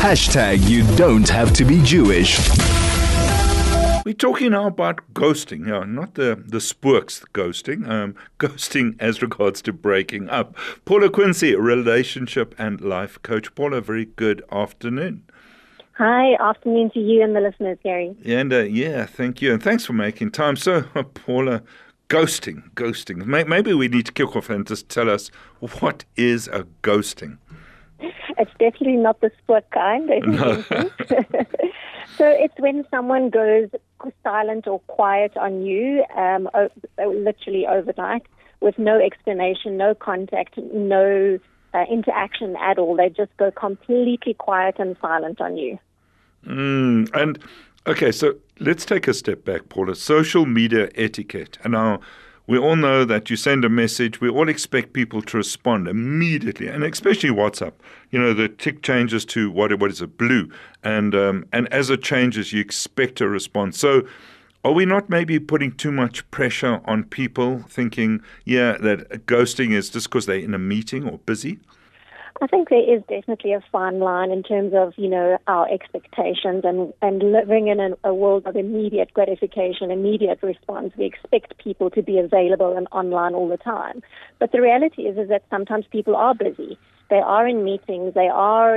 You don't have to be Jewish. We're talking now about ghosting, not the spooks ghosting, ghosting as regards to breaking up. Paula Quincy, relationship and life coach. Paula, very good afternoon. Hi, afternoon to you and the listeners, Gary. And thank you. And thanks for making time. So, Paula, ghosting. Maybe we need to kick off and just tell us, what is a ghosting? It's definitely not the sport kind. No. So it's when someone goes silent or quiet on you, literally overnight, with no explanation, no contact, no interaction at all. They just go completely quiet and silent on you. And okay, so let's take a step back, Paula. Social media etiquette. And now we all know that you send a message, we all expect people to respond immediately, and especially WhatsApp. The tick changes to what is it, blue, and as it changes, you expect a response. So, are we not maybe putting too much pressure on people, thinking, that ghosting is just because they're in a meeting or busy? I think there is definitely a fine line in terms of, our expectations and living in a world of immediate gratification, immediate response. We expect people to be available and online all the time. But the reality is that sometimes people are busy. They are in meetings. They are,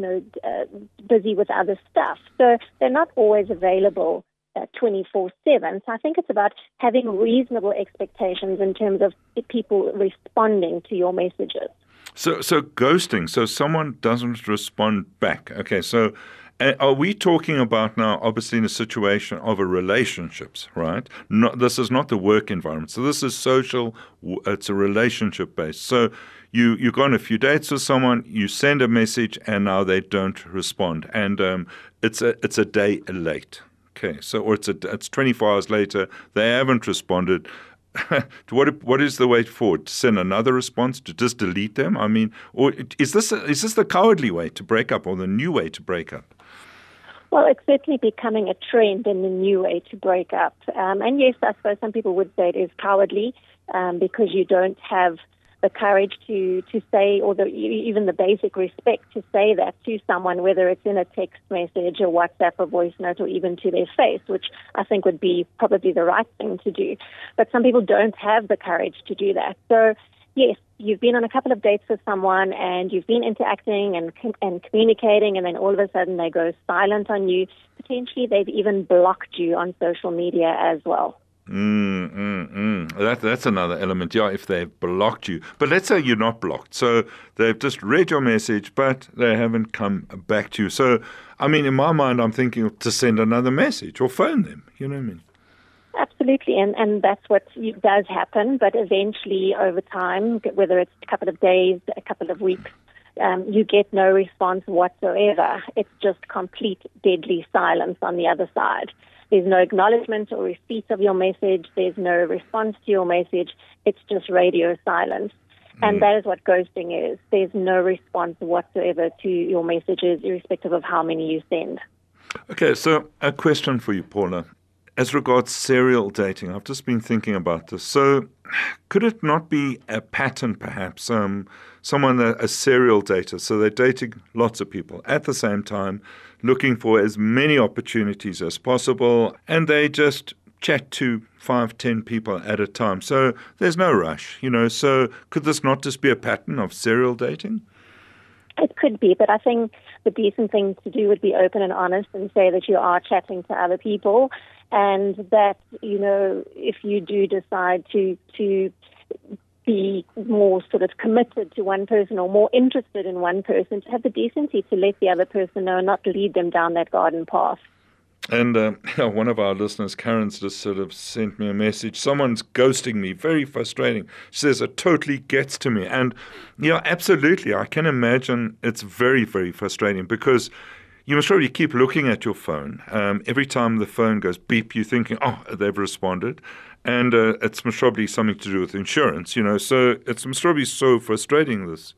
busy with other stuff. So they're not always available 24/7. So I think it's about having reasonable expectations in terms of people responding to your messages. So ghosting, so someone doesn't respond back. Okay, so are we talking about now, obviously in a situation of a relationships, right? This is not the work environment. So this is social, it's a relationship based. So you go on a few dates with someone, you send a message, and now they don't respond. And it's a day late. Okay, so or it's 24 hours later, they haven't responded. What is the way forward? To send another response? To just delete them? I mean, or is this the cowardly way to break up, or the new way to break up? Well, it's certainly becoming a trend in the new way to break up. And yes, I suppose some people would say it is cowardly because you don't have the courage to say, or even the basic respect to say that to someone, whether it's in a text message, a WhatsApp, a voice note, or even to their face, which I think would be probably the right thing to do. But some people don't have the courage to do that. So, yes, you've been on a couple of dates with someone and you've been interacting and communicating, and then all of a sudden they go silent on you. Potentially they've even blocked you on social media as well. That's another element, if they've blocked you. But let's say you're not blocked. So they've just read your message, but they haven't come back to you. So, I mean, in my mind, I'm thinking to send another message or phone them. You know what I mean? Absolutely, and that's what does happen. But eventually, over time, whether it's a couple of days, a couple of weeks, you get no response whatsoever. It's just complete deadly silence on the other side. There's no acknowledgement or receipt of your message. There's no response to your message. It's just radio silence. And that is what ghosting is. There's no response whatsoever to your messages, irrespective of how many you send. Okay, so a question for you, Paula. As regards serial dating, I've just been thinking about this. So could it not be a pattern, perhaps, someone, a serial dater, so they're dating lots of people at the same time, looking for as many opportunities as possible, and they just chat to 5-10 people at a time. So there's no rush, So could this not just be a pattern of serial dating? It could be, but I think the decent thing to do would be open and honest and say that you are chatting to other people, and that, if you do decide to be more sort of committed to one person or more interested in one person, to have the decency to let the other person know and not lead them down that garden path. And one of our listeners, Karen's, just sort of sent me a message. Someone's ghosting me. Very frustrating. She says it totally gets to me. And, absolutely, I can imagine it's very, very frustrating because you must probably keep looking at your phone. Every time the phone goes beep, you're thinking, oh, they've responded. And it's most probably something to do with insurance, So it's most probably so frustrating, this.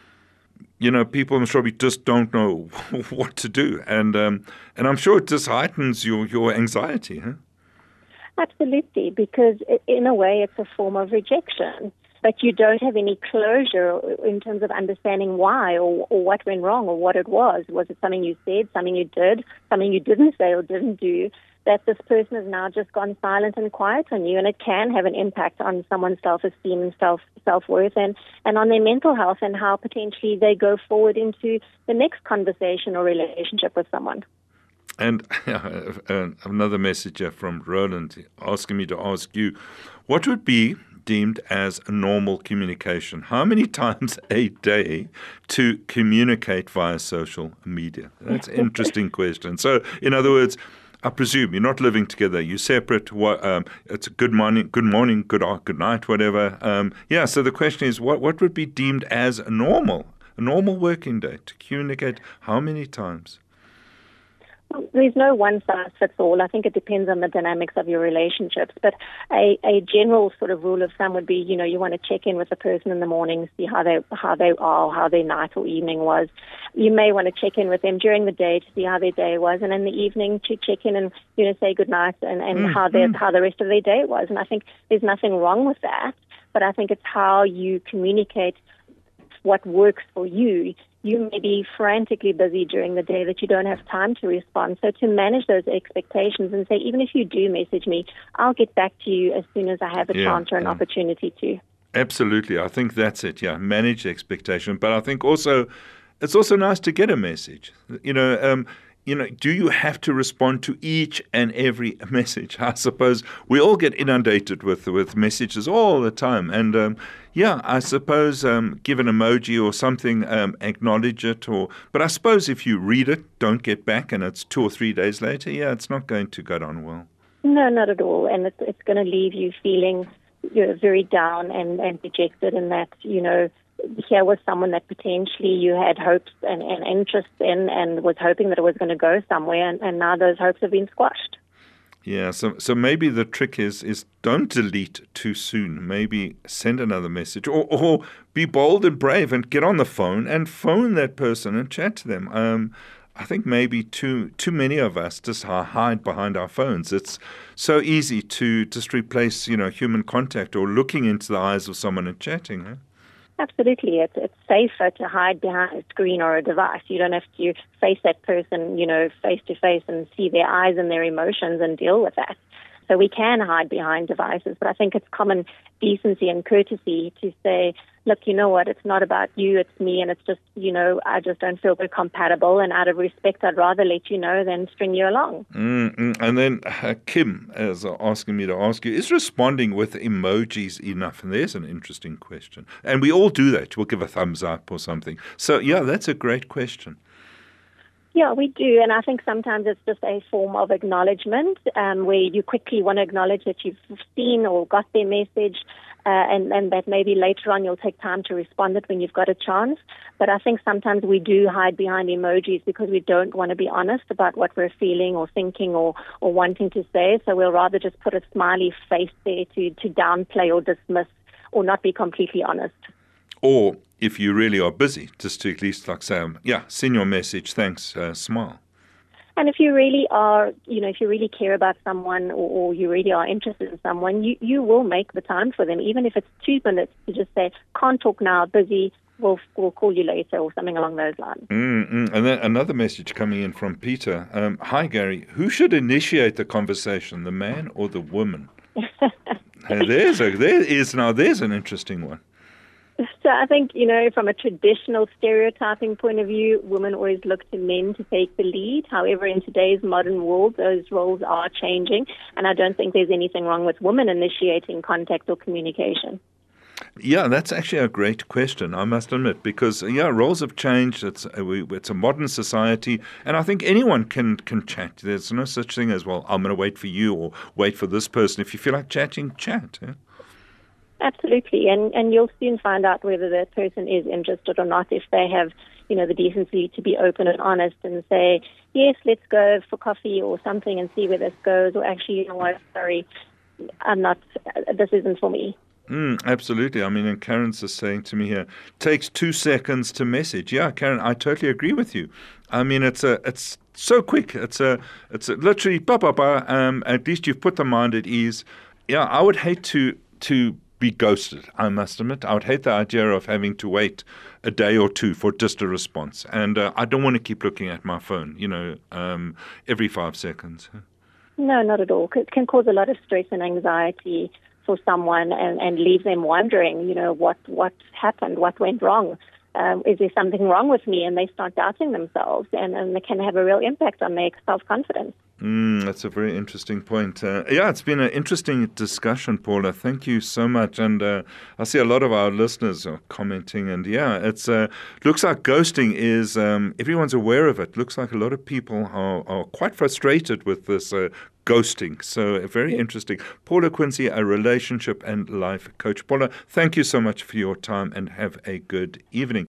People most probably just don't know what to do. And I'm sure it just heightens your anxiety, huh? Absolutely, because in a way it's a form of rejection. but you don't have any closure in terms of understanding why or what went wrong or what it was. Was it something you said, something you did, something you didn't say or didn't do, that this person has now just gone silent and quiet on you, and it can have an impact on someone's self-esteem and self-worth and on their mental health and how potentially they go forward into the next conversation or relationship with someone. And another message here from Roland asking me to ask you, what would be deemed as a normal communication? How many times a day to communicate via social media? That's an interesting question. So, in other words, I presume you're not living together. You're separate. It's a good morning, good night, whatever. So the question is, what would be deemed as a normal working day to communicate how many times? There's no one size fits all. I think it depends on the dynamics of your relationships. But a general sort of rule of thumb would be, you want to check in with the person in the morning, see how they are, how their night or evening was. You may want to check in with them during the day to see how their day was, and in the evening to check in and say good night and how the rest of their day was. And I think there's nothing wrong with that. But I think it's how you communicate what works for you. You may be frantically busy during the day that you don't have time to respond. So to manage those expectations and say, even if you do message me, I'll get back to you as soon as I have a chance or an opportunity to. Absolutely. I think that's it. Yeah, manage expectation. But I think also it's also nice to get a message. Do you have to respond to each and every message? I suppose we all get inundated with messages all the time. And I suppose give an emoji or something, acknowledge it. But I suppose if you read it, don't get back, and it's 2 or 3 days later, it's not going to go down well. No, not at all. And it's going to leave you feeling very down and dejected, and that, here was someone that potentially you had hopes and interest in and was hoping that it was going to go somewhere, and now those hopes have been squashed. Yeah, so maybe the trick is don't delete too soon. Maybe send another message or be bold and brave and get on the phone and phone that person and chat to them. I think maybe too many of us just hide behind our phones. It's so easy to just replace, human contact or looking into the eyes of someone and chatting. Huh? Absolutely. It's safer to hide behind a screen or a device. You don't have to face that person, face to face and see their eyes and their emotions and deal with that. So we can hide behind devices, but I think it's common decency and courtesy to say, look, you know what, it's not about you, it's me, and it's just, I just don't feel we're compatible, and out of respect, I'd rather let you know than string you along. And then Kim is asking me to ask you, is responding with emojis enough? And there's an interesting question. And we all do that. We'll give a thumbs up or something. So, that's a great question. Yeah, we do, and I think sometimes it's just a form of acknowledgement where you quickly want to acknowledge that you've seen or got their message, and that maybe later on you'll take time to respond it when you've got a chance. But I think sometimes we do hide behind emojis because we don't want to be honest about what we're feeling or thinking or wanting to say, so we'll rather just put a smiley face there to downplay or dismiss or not be completely honest. Or if you really are busy, just to at least say, send your message, thanks, smile. And if you really are, if you really care about someone or you really are interested in someone, you will make the time for them, even if it's 2 minutes to just say, can't talk now, busy, we'll call you later or something along those lines. And then another message coming in from Peter. Hi, Gary. Who should initiate the conversation, the man or the woman? There's an interesting one. So I think, from a traditional stereotyping point of view, women always look to men to take the lead. However, in today's modern world, those roles are changing, and I don't think there's anything wrong with women initiating contact or communication. Yeah, that's actually a great question, I must admit, because, roles have changed. It's a modern society, and I think anyone can chat. There's no such thing as, well, I'm going to wait for you or wait for this person. If you feel like chatting, chat. Yeah? Absolutely, and you'll soon find out whether that person is interested or not if they have, the decency to be open and honest and say, yes, let's go for coffee or something and see where this goes, or actually, you know what, sorry, this isn't for me. Absolutely. I mean, and Karen's just saying to me here, takes 2 seconds to message. Yeah, Karen, I totally agree with you. I mean, it's so quick. It's literally, at least you've put the mind at ease. Yeah, I would hate to be ghosted. I must admit, I would hate the idea of having to wait a day or two for just a response. And I don't want to keep looking at my phone, every 5 seconds. No, not at all. It can cause a lot of stress and anxiety for someone and leave them wondering, what happened, what went wrong. Is there something wrong with me? And they start doubting themselves, and it can have a real impact on their self-confidence. That's a very interesting point. It's been an interesting discussion, Paula. Thank you so much. And I see a lot of our listeners are commenting. And it's looks like ghosting is, everyone's aware of it. Looks like a lot of people are quite frustrated with this ghosting. So very interesting. Paula Quincy, a relationship and life coach. Paula, thank you so much for your time and have a good evening.